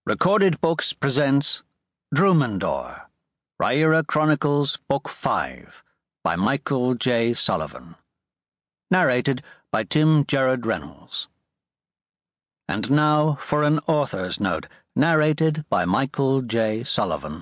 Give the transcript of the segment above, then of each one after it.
Recorded Books presents Drumandor, Rhaenyra Chronicles Book 5 by Michael J. Sullivan. Narrated by Tim Gerard Reynolds. And now for an author's note, narrated by Michael J. Sullivan.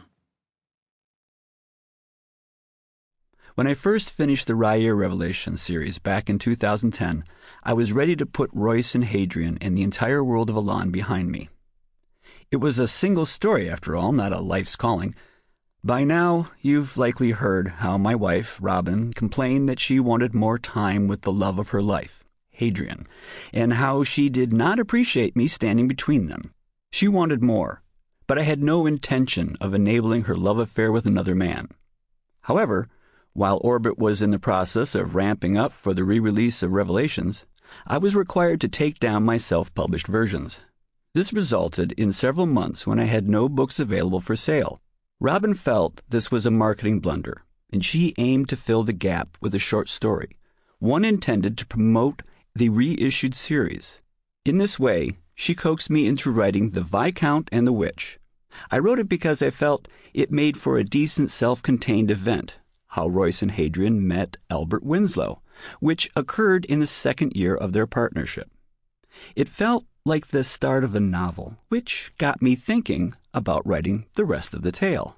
When I first finished the Rhaenyra Revelation series back in 2010, I was ready to put Royce and Hadrian and the entire world of Elan behind me. It was a single story, after all, not a life's calling. By now, you've likely heard how my wife, Robin, complained that she wanted more time with the love of her life, Hadrian, and how she did not appreciate me standing between them. She wanted more, but I had no intention of enabling her love affair with another man. However, while Orbit was in the process of ramping up for the re-release of Revelations, I was required to take down my self-published versions. This resulted in several months when I had no books available for sale. Robin felt this was a marketing blunder, and she aimed to fill the gap with a short story, one intended to promote the reissued series. In this way, she coaxed me into writing The Viscount and the Witch. I wrote it because I felt it made for a decent self-contained event, how Royce and Hadrian met Albert Winslow, which occurred in the second year of their partnership. It felt like the start of a novel, which got me thinking about writing the rest of the tale.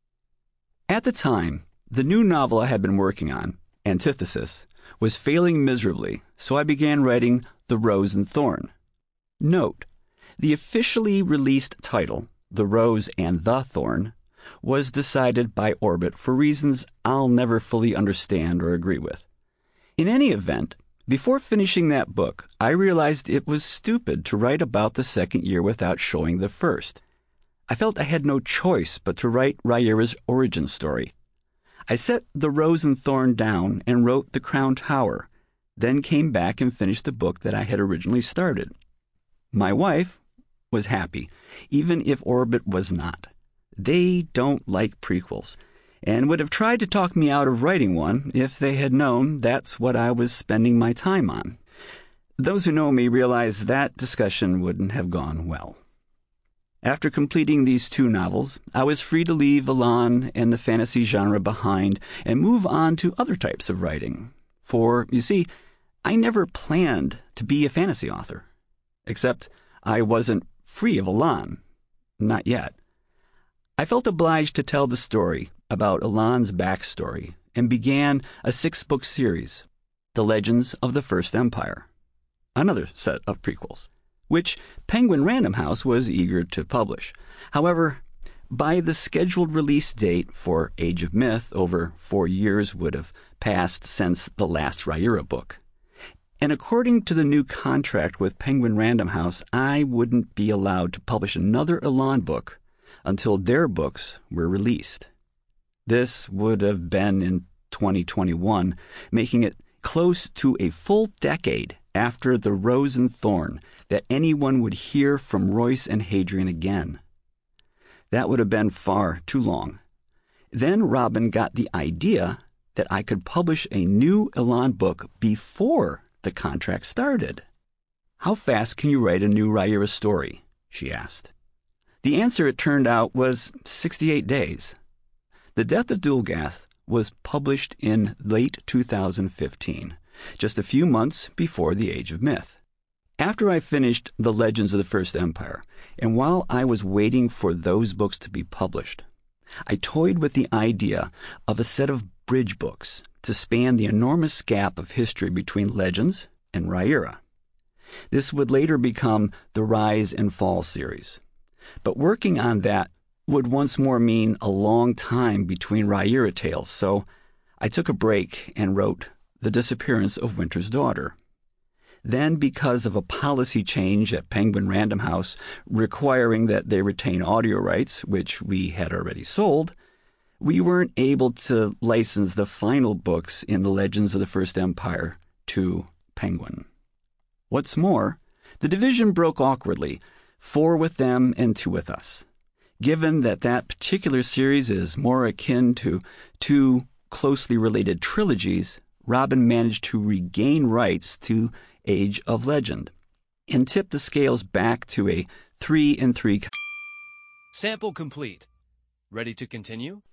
At the time, the new novel I had been working on, Antithesis, was failing miserably, so I began writing The Rose and Thorn. Note, the officially released title, The Rose and the Thorn, was decided by Orbit for reasons I'll never fully understand or agree with. In any event, before finishing that book, I realized it was stupid to write about the second year without showing the first. I felt I had no choice but to write Rhaenyra's origin story. I set The Rose and Thorn down and wrote The Crown Tower, then came back and finished the book that I had originally started. My wife was happy, even if Orbit was not. They don't like prequels, and would have tried to talk me out of writing one if they had known that's what I was spending my time on. Those who know me realize that discussion wouldn't have gone well. After completing these two novels, I was free to leave Elan and the fantasy genre behind and move on to other types of writing. For, you see, I never planned to be a fantasy author. Except I wasn't free of Elan. Not yet. I felt obliged to tell the story about Elan's backstory and began a 6-book series, The Legends of the First Empire, another set of prequels, which Penguin Random House was eager to publish. However, by the scheduled release date for Age of Myth, over 4 years would have passed since the last Rhaenyra book. And according to the new contract with Penguin Random House, I wouldn't be allowed to publish another Elan book until their books were released. This would have been in 2021, making it close to a full decade after The Rose and Thorn that anyone would hear from Royce and Hadrian again. That would have been far too long. Then Robin got the idea that I could publish a new Elan book before the contract started. "How fast can you write a new Rhaenyra story?" she asked. The answer, it turned out, was 68 days. The Death of Dulgath was published in late 2015, just a few months before the Age of Myth. After I finished The Legends of the First Empire, and while I was waiting for those books to be published, I toyed with the idea of a set of bridge books to span the enormous gap of history between Legends and Rhaenyra. This would later become the Rise and Fall series. But working on that would once more mean a long time between Rhaenyra tales, so I took a break and wrote The Disappearance of Winter's Daughter. Then, because of a policy change at Penguin Random House requiring that they retain audio rights, which we had already sold, we weren't able to license the final books in The Legends of the First Empire to Penguin. What's more, the division broke awkwardly, 4 with them and 2 with us. Given that that particular series is more akin to 2 closely related trilogies, Robin managed to regain rights to Age of Legend and tip the scales back to a 3 and 3 Sample complete. Ready to continue?